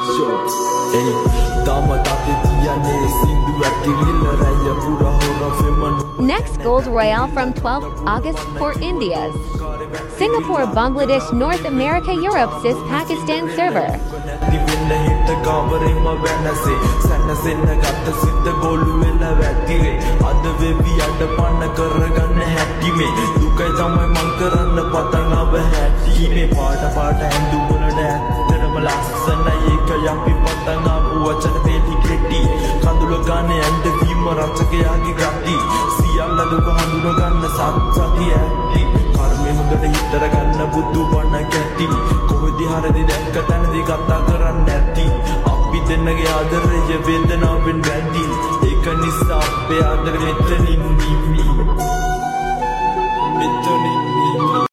Next gold royale from 12 August for India's Singapore, Bangladesh, North America, Europe, CIS, Pakistan server. බුදු බණ ගැති කොහෙදි හරි දැක්ක තැනදී කතා කරන්න ඇති අපි දෙන්නගේ ආදරය වේදනාවෙන් වැඩි ඒක නිසා අපේ ආදරය මෙතනින් නිවි මෙතනින්